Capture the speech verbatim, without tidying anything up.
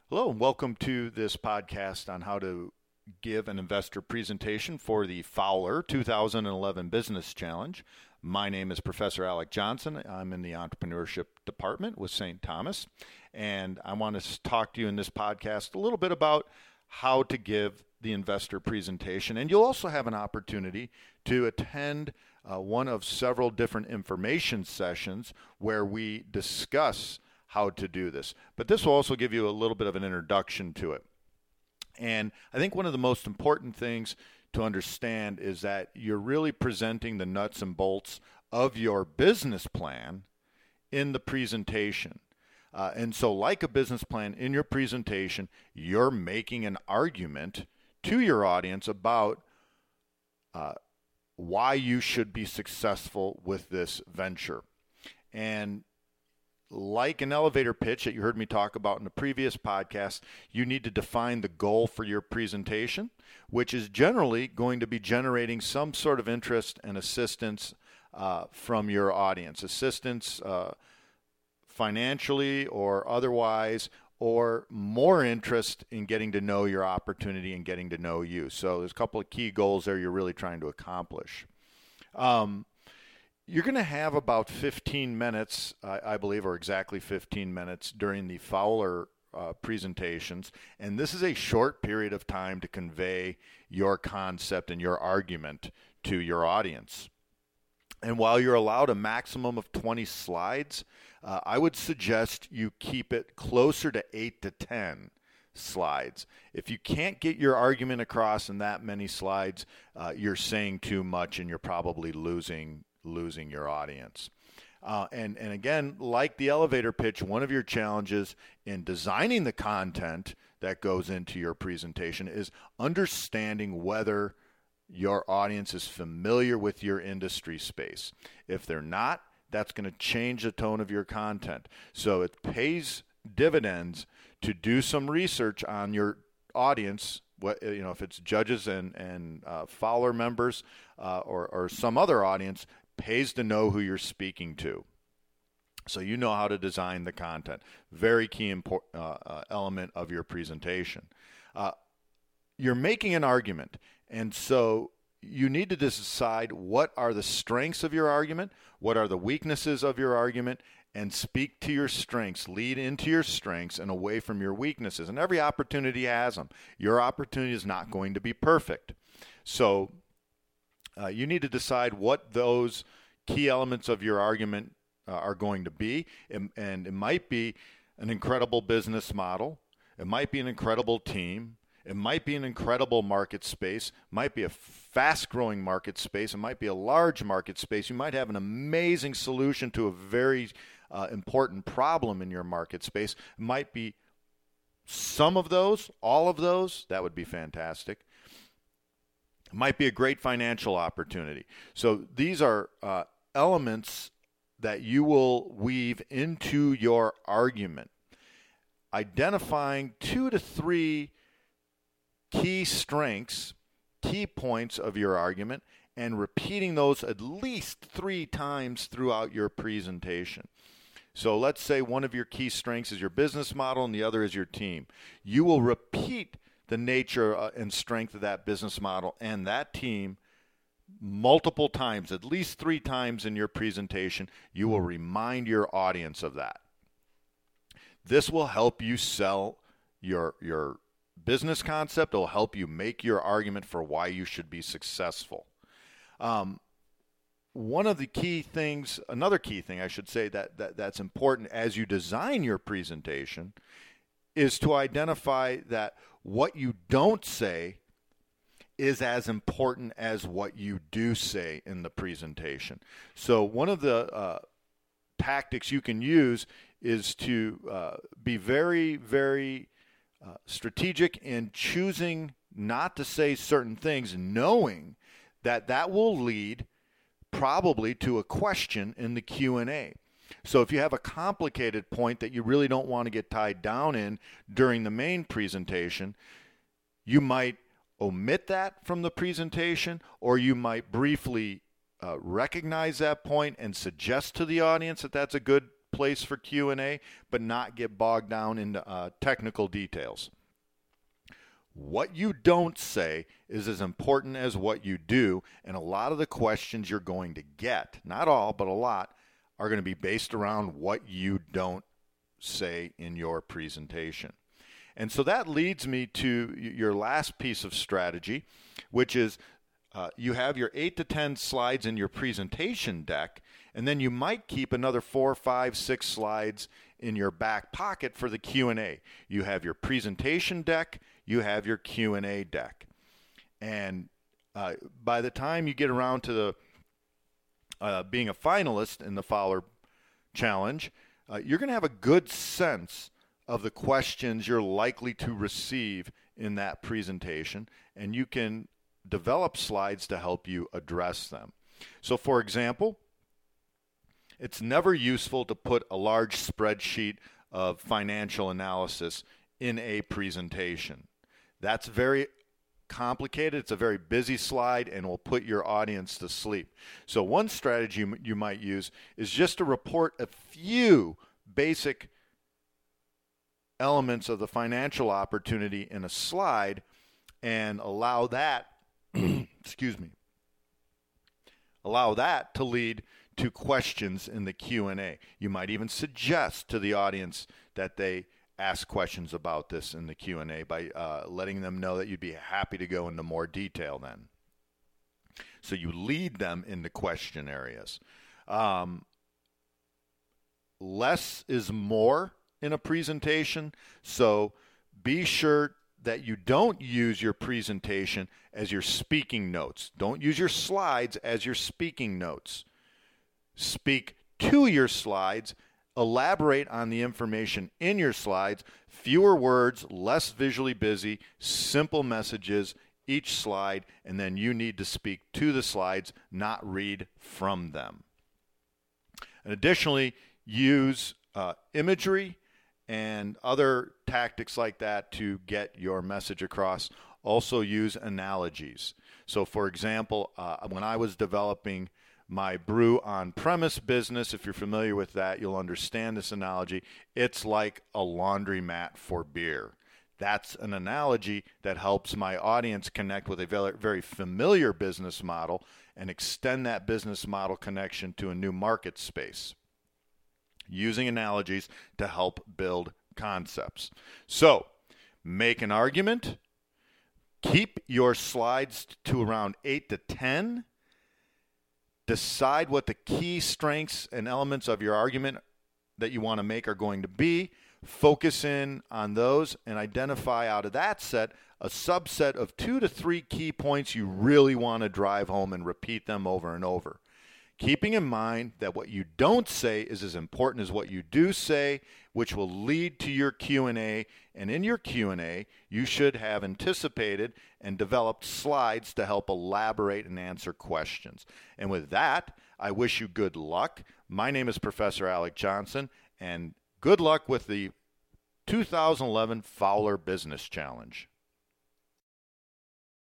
Hello, and welcome to this podcast on how to give an investor presentation for the Fowler two thousand eleven Business Challenge. My name is Professor Alec Johnson. I'm in the Entrepreneurship Department with Saint Thomas, and I want to talk to you in this podcast a little bit about how to give the investor presentation. And you'll also have an opportunity to attend uh, one of several different information sessions where we discuss how to do this. But this will also give you a little bit of an introduction to it. And I think one of the most important things to understand is that you're really presenting the nuts and bolts of your business plan in the presentation. Uh, and so like a business plan in your presentation, you're making an argument to your audience about uh, why you should be successful with this venture. And like an elevator pitch that you heard me talk about in the previous podcast, you need to define the goal for your presentation, which is generally going to be generating some sort of interest and assistance uh, from your audience. Assistance uh, financially or otherwise, or more interest in getting to know your opportunity and getting to know you. So there's a couple of key goals there you're really trying to accomplish. Um, You're going to have about fifteen minutes, uh, I believe, or exactly fifteen minutes during the Fowler uh, presentations. And this is a short period of time to convey your concept and your argument to your audience. And while you're allowed a maximum of twenty slides, uh, I would suggest you keep it closer to eight to ten slides. If you can't get your argument across in that many slides, uh, you're saying too much and you're probably losing losing your audience. Uh, and, and again, like the elevator pitch, one of your challenges in designing the content that goes into your presentation is understanding whether your audience is familiar with your industry space. If they're not, that's going to change the tone of your content. So it pays dividends to do some research on your audience. What, you know, if it's judges and, and uh, Fowler members uh, or, or some other audience, pays to know who you're speaking to. So you know how to design the content. Very key import, uh, uh, element of your presentation. Uh, you're making an argument, and so you need to decide what are the strengths of your argument, what are the weaknesses of your argument, and speak to your strengths. Lead into your strengths and away from your weaknesses. And every opportunity has them. Your opportunity is not going to be perfect. So Uh, you need to decide what those key elements of your argument uh, are going to be. And, and it might be an incredible business model. It might be an incredible team. It might be an incredible market space. It might be a fast-growing market space. It might be a large market space. You might have an amazing solution to a very uh, important problem in your market space. It might be some of those, all of those. That would be fantastic. It might be a great financial opportunity. So these are uh, elements that you will weave into your argument. Identifying two to three key strengths, key points of your argument, and repeating those at least three times throughout your presentation. So let's say one of your key strengths is your business model and the other is your team. You will repeat the nature and strength of that business model and that team multiple times, at least three times in your presentation. You will remind your audience of that. This will help you sell your, your business concept. It will help you make your argument for why you should be successful. Um, one of the key things, another key thing I should say that, that that's important as you design your presentation is to identify that what you don't say is as important as what you do say in the presentation. So one of the uh, tactics you can use is to uh, be very, very uh, strategic in choosing not to say certain things, knowing that that will lead probably to a question in the Q and A. So if you have a complicated point that you really don't want to get tied down in during the main presentation, you might omit that from the presentation, or you might briefly uh, recognize that point and suggest to the audience that that's a good place for Q and A, but not get bogged down into uh, technical details. What you don't say is as important as what you do, and a lot of the questions you're going to get, not all, but a lot, are going to be based around what you don't say in your presentation. And so that leads me to your last piece of strategy, which is uh, you have your eight to ten slides in your presentation deck, and then you might keep another four, five, six slides in your back pocket for the Q and A. You have your presentation deck, you have your Q and A deck. And uh, by the time you get around to the uh, being a finalist in the Fowler Challenge, uh, you're going to have a good sense of the questions you're likely to receive in that presentation, and you can develop slides to help you address them. So, for example, it's never useful to put a large spreadsheet of financial analysis in a presentation. That's very complicated. It's a very busy slide and will put your audience to sleep. So one strategy you might use is just to report a few basic elements of the financial opportunity in a slide and allow that, excuse me, allow that to lead to questions in the Q and A. You might even suggest to the audience that they ask questions about this in the Q and A by uh, letting them know that you'd be happy to go into more detail then. So you lead them into question areas. Um, less is more in a presentation, so be sure that you don't use your presentation as your speaking notes. Don't use your slides as your speaking notes. Speak to your slides, elaborate on the information in your slides, fewer words, less visually busy, simple messages each slide, and then you need to speak to the slides, not read from them. And additionally, use uh, imagery and other tactics like that to get your message across. Also use analogies. So for example, uh, when I was developing my brew on-premise business, if you're familiar with that, you'll understand this analogy. It's like a laundromat for beer. That's an analogy that helps my audience connect with a very, very familiar business model and extend that business model connection to a new market space, using analogies to help build concepts. So, make an argument. Keep your slides to around eight to ten. Decide what the key strengths and elements of your argument that you want to make are going to be. Focus in on those and identify out of that set a subset of two to three key points you really want to drive home and repeat them over and over. Keeping in mind that what you don't say is as important as what you do say, which will lead to your Q and A. And in your Q and A, you should have anticipated and developed slides to help elaborate and answer questions. And with that, I wish you good luck. My name is Professor Alec Johnson, and good luck with the two thousand eleven Fowler Business Challenge.